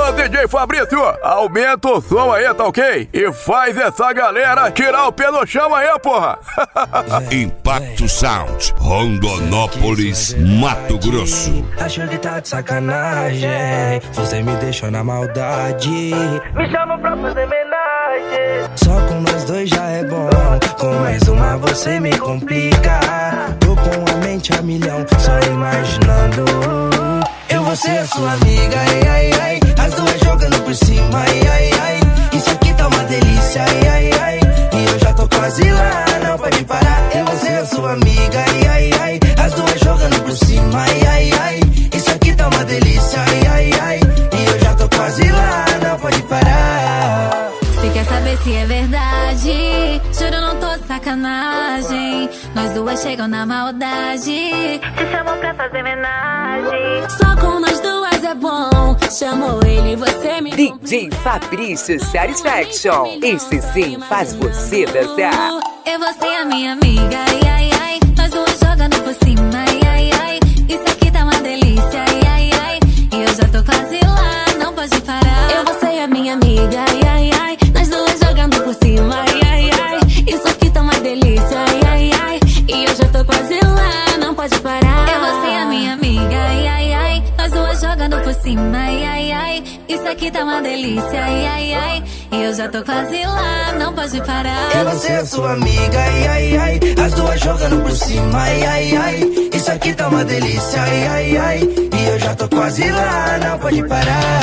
Ô DJ Fabrício, aumenta o som aí, tá ok? E faz essa galera tirar o pé no chão aí, porra. Impacto Sound, Rondonópolis, Mato Grosso. Acho que tá de sacanagem, você me deixou na maldade. Me chama pra fazer homenagem. Só com nós dois já é bom, com mais uma você me complica. Tô com a mente a milhão, só imaginando. Eu vou ser a sua amiga, ai, ai, ai. As duas jogando por cima, ai, ai, ai. Isso aqui tá uma delícia, ai, ai, ai. E eu já tô quase lá, não pode parar. Eu vou ser a sua amiga, ai, ai, ai. As duas jogando por cima, ai, ai, ai. Isso aqui tá uma delícia, ai, ai, ai. E eu já tô quase lá, não pode parar. Você quer saber se é verdade? Juro, não tô de sacanagem. Nós duas chegam na maldade. Te chamam pra fazer homenagem. Só com nós duas é bom. Chamou ele, você me DJ Fabrício Satisfaction. Esse sim faz você dançar. Eu vou ser a minha amiga, ai, ai, ai. Nós duas jogando por cima, ai, ai, ai. Isso aqui tá uma delícia, ai, ai, ai. E eu já tô quase lá, não pode parar. Eu vou ser a minha amiga, ai, ai, ai. Nós duas jogando por cima, ai, ai, ai. Isso aqui tá uma delícia, ai, ai, ai. E eu já tô quase lá, não pode parar. Eu vou ser a minha amiga, ai, ai, ai. Nós duas jogando por cima, ai, ai, ai. Isso aqui tá uma delícia, ai, ai, ai. E eu já tô quase lá, não pode parar. Eu vou ser a sua amiga, ai, ai, ai. As duas jogando por cima, ai, ai, ai. Isso aqui tá uma delícia, ai, ai, ai. E eu já tô quase lá, não pode parar.